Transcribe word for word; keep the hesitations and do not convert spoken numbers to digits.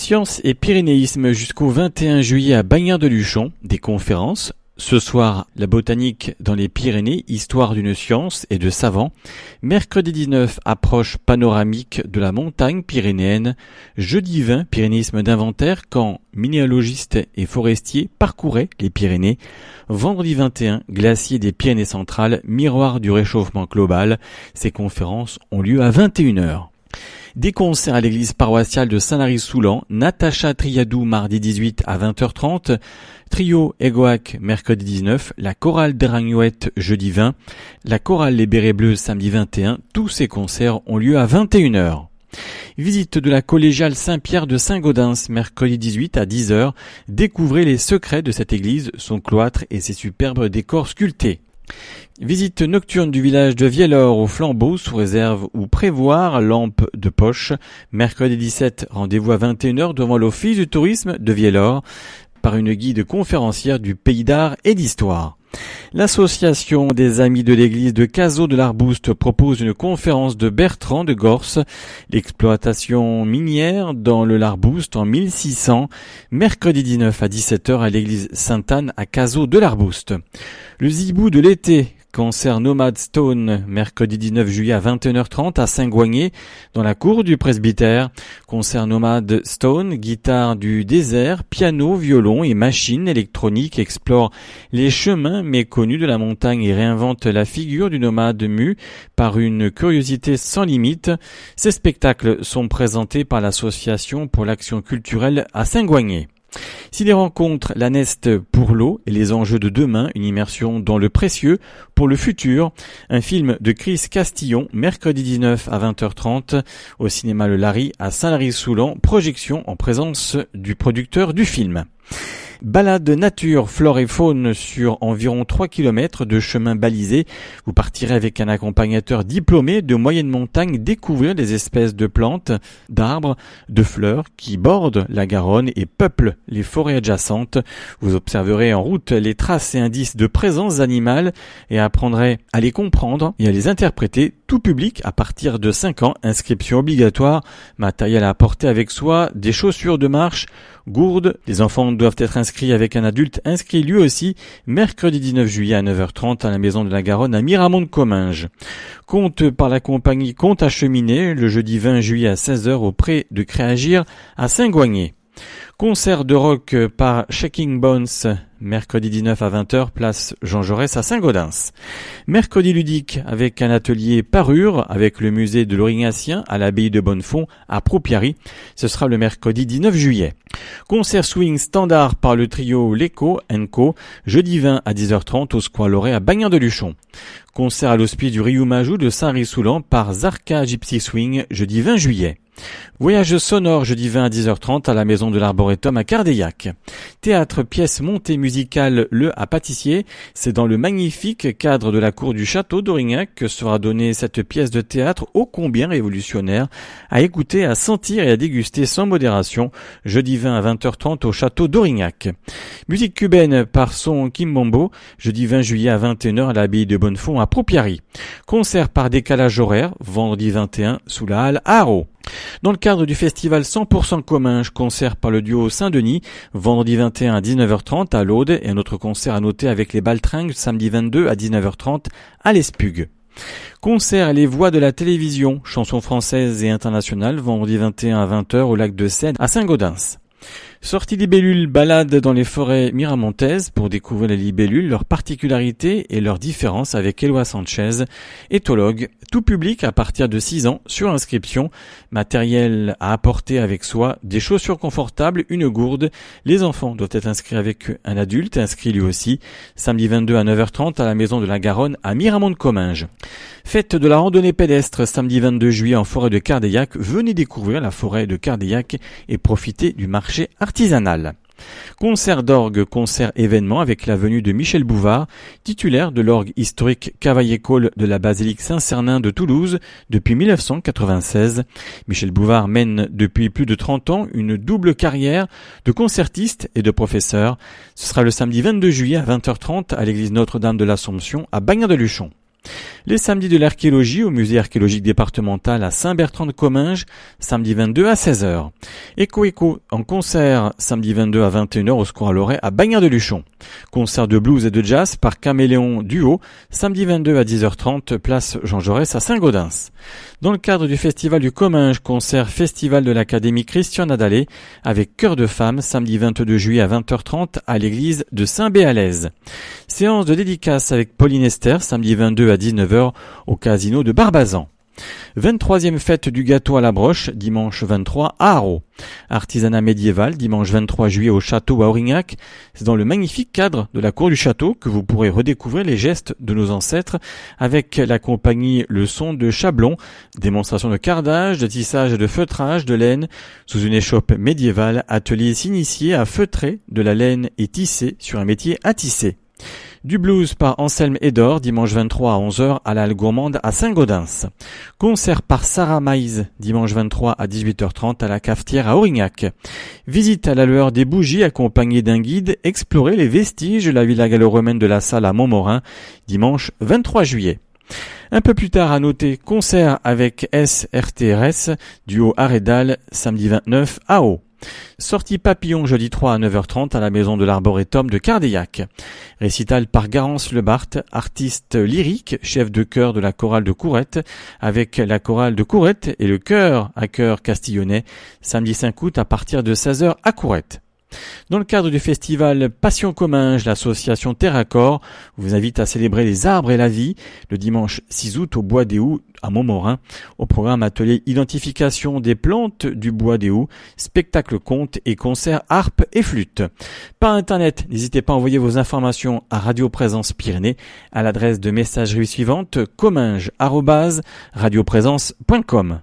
Sciences et pyrénéisme jusqu'au vingt et un juillet à Bagnères-de-Luchon, des conférences. Ce soir, la botanique dans les Pyrénées, histoire d'une science et de savants. Mercredi dix-neuf, approche panoramique de la montagne pyrénéenne. Jeudi vingt, pyrénéisme d'inventaire quand minéralogistes et forestiers parcouraient les Pyrénées. Vendredi vingt et un, glacier des Pyrénées centrales, miroir du réchauffement global. Ces conférences ont lieu à vingt et une heures. Des concerts à l'église paroissiale de Saint-Lary-Soulan, Natacha Triadou mardi dix-huit à vingt heures trente, Trio Egoac mercredi dix-neuf, la chorale d'Eragnouette jeudi vingt, la chorale Les Bérets Bleus samedi vingt et un, tous ces concerts ont lieu à vingt et une heures. Visite de la collégiale Saint-Pierre de Saint-Gaudens mercredi dix-huit à dix heures, découvrez les secrets de cette église, son cloître et ses superbes décors sculptés. Visite nocturne du village de Vielor au flambeau sous réserve ou prévoir lampe de poche. Mercredi dix-sept, rendez-vous à vingt et une heures devant l'office du tourisme de Vielor par une guide conférencière du pays d'art et d'histoire. L'association des Amis de l'église de Cazaux de l'Arbouste propose une conférence de Bertrand de Gorce, l'exploitation minière dans le Larbouste en mille six cents, mercredi dix-neuf à dix-sept heures à l'église Sainte-Anne à Cazaux de l'Arbouste. Le zibou de l'été, concert Nomad Stone, mercredi dix-neuf juillet à vingt et une heures trente à Saint-Goigné, dans la cour du presbytère. Concert Nomad Stone, guitare du désert, piano, violon et machines électroniques explore les chemins méconnus de la montagne et réinvente la figure du nomade mu par une curiosité sans limite. Ces spectacles sont présentés par l'association pour l'action culturelle à Saint-Goigné. Si les rencontres, la Neste pour l'eau et les enjeux de demain, une immersion dans le précieux pour le futur, un film de Chris Castillon, mercredi dix-neuf à vingt heures trente au cinéma Le Lary à Saint-Lary-Soulan, projection en présence du producteur du film. Balade nature, flore et faune sur environ trois kilomètres de chemin balisé. Vous partirez avec un accompagnateur diplômé de moyenne montagne découvrir des espèces de plantes, d'arbres, de fleurs qui bordent la Garonne et peuplent les forêts adjacentes. Vous observerez en route les traces et indices de présence animale et apprendrez à les comprendre et à les interpréter. Tout public à partir de cinq ans, inscription obligatoire, matériel à apporter avec soi, des chaussures de marche, gourdes. Les enfants doivent être inscrits avec un adulte inscrit lui aussi, mercredi dix-neuf juillet à neuf heures trente à la Maison de la Garonne à Miramont-de-Comminges. Conte par la compagnie Conte à Cheminée, le jeudi vingt juillet à seize heures auprès de Créagir à Saint-Goigné. Concert de rock par Shaking Bones, mercredi dix-neuf à vingt heures, place Jean Jaurès à Saint-Gaudens. Mercredi ludique avec un atelier parure avec le musée de l'Aurignacien à l'abbaye de Bonnefond à Propiary. Ce sera le mercredi dix-neuf juillet. Concert swing standard par le trio Leco and Co, jeudi vingt à dix heures trente au Square Loret à Bagnères-de-Luchon. Concert à l'hospice du Riou-Majou de Saint-Ry-Soulan par Zarka Gypsy Swing, jeudi vingt juillet. Voyage sonore jeudi vingt à dix heures trente à la Maison de l'Arboretum à Cardeillac. Théâtre pièce montée musicale Le à Pâtissier, c'est dans le magnifique cadre de la cour du château d'Aurignac que sera donnée cette pièce de théâtre ô combien révolutionnaire, à écouter, à sentir et à déguster sans modération, jeudi vingt à vingt heures trente au château d'Aurignac. Musique cubaine par son Kimbombo, jeudi vingt juillet à vingt et une heures à l'abbaye de Bonnefond à Propiary. Concert par décalage horaire, vendredi vingt et un sous la halle à Haro. Dans le cadre du festival cent pour cent Comminges, concert par le duo Saint-Denis, vendredi vingt et un à dix-neuf heures trente à l'Aude et un autre concert à noter avec les Baltringues samedi vingt-deux à dix-neuf heures trente à l'Espugue. Concert Les Voix de la télévision, chansons françaises et internationales, vendredi vingt et un à vingt heures au lac de Seine à Saint-Gaudens. Sortie libellules, balade dans les forêts miramontaises pour découvrir les libellules, leurs particularités et leurs différences avec Éloi Sanchez, éthologue, tout public à partir de six ans, sur inscription, matériel à apporter avec soi, des chaussures confortables, une gourde. Les enfants doivent être inscrits avec un adulte, inscrit lui aussi, samedi vingt-deux à neuf heures trente à la Maison de la Garonne à Miramont-de-Comminges. Fête de la randonnée pédestre, samedi vingt-deux juillet en forêt de Cardeillac. Venez découvrir la forêt de Cardeillac et profiter du marché artisanal. Concert d'orgue, concert événement avec la venue de Michel Bouvard, titulaire de l'orgue historique Cavaillé-Coll de la basilique Saint-Cernin de Toulouse depuis mille neuf cent quatre-vingt-seize. Michel Bouvard mène depuis plus de trente ans une double carrière de concertiste et de professeur. Ce sera le samedi vingt-deux juillet à vingt heures trente à l'église Notre-Dame de l'Assomption à Bagnères-de-Luchon. Les samedis de l'archéologie au musée archéologique départemental à Saint-Bertrand-de-Comminges, samedi vingt-deux à seize heures. Echo Echo en concert, samedi vingt-deux à vingt et une heures au Square Loret à Bagnères-de-Luchon. Concert de blues et de jazz par Caméléon Duo, samedi vingt-deux à dix heures trente, place Jean Jaurès à Saint-Gaudens. Dans le cadre du Festival du Comminges, concert Festival de l'Académie Christian Nadalé avec Chœur de Femmes, samedi vingt-deux juillet à vingt heures trente à l'église de Saint-Béalèze. Séance de dédicace avec Pauline Esther, samedi vingt-deux à dix-neuf heures au casino de Barbazan. vingt-troisième fête du gâteau à la broche, dimanche vingt-trois à Haro. Artisanat médiéval, dimanche vingt-trois juillet au château à Aurignac. C'est dans le magnifique cadre de la cour du château que vous pourrez redécouvrir les gestes de nos ancêtres avec la compagnie Le Son de Chablon, démonstration de cardage, de tissage et de feutrage de laine sous une échoppe médiévale, atelier s'initier à feutrer de la laine et tisser sur un métier à tisser. Du blues par Anselme Edor, dimanche vingt-trois à onze heures à la Halle Gourmande à Saint-Gaudens. Concert par Sarah Maïs, dimanche vingt-trois à dix-huit heures trente à la Cafetière à Aurignac. Visite à la lueur des bougies accompagnée d'un guide, explorer les vestiges de la villa gallo-romaine de la Salle à Montmorin, dimanche vingt-trois juillet. Un peu plus tard à noter, concert avec S R T R S, duo Arédal, samedi vingt-neuf à Haut. Sortie papillon jeudi trois à neuf heures trente à la maison de l'Arboretum de Cardeillac. Récital par Garance Lebarthe, artiste lyrique, chef de chœur de la chorale de Courette, avec la chorale de Courette et le chœur à chœur castillonnais, samedi cinq août à partir de seize heures à Courette. Dans le cadre du festival Passion Comminges, l'association Terracor vous invite à célébrer les arbres et la vie le dimanche six août au Bois des Houx à Montmorin. Au programme atelier identification des plantes du Bois des Houx, spectacle conte et concert harpe et flûte. Par internet, n'hésitez pas à envoyer vos informations à Radio Présence Pyrénées à l'adresse de messagerie suivante comminges arobase radioprésence point com.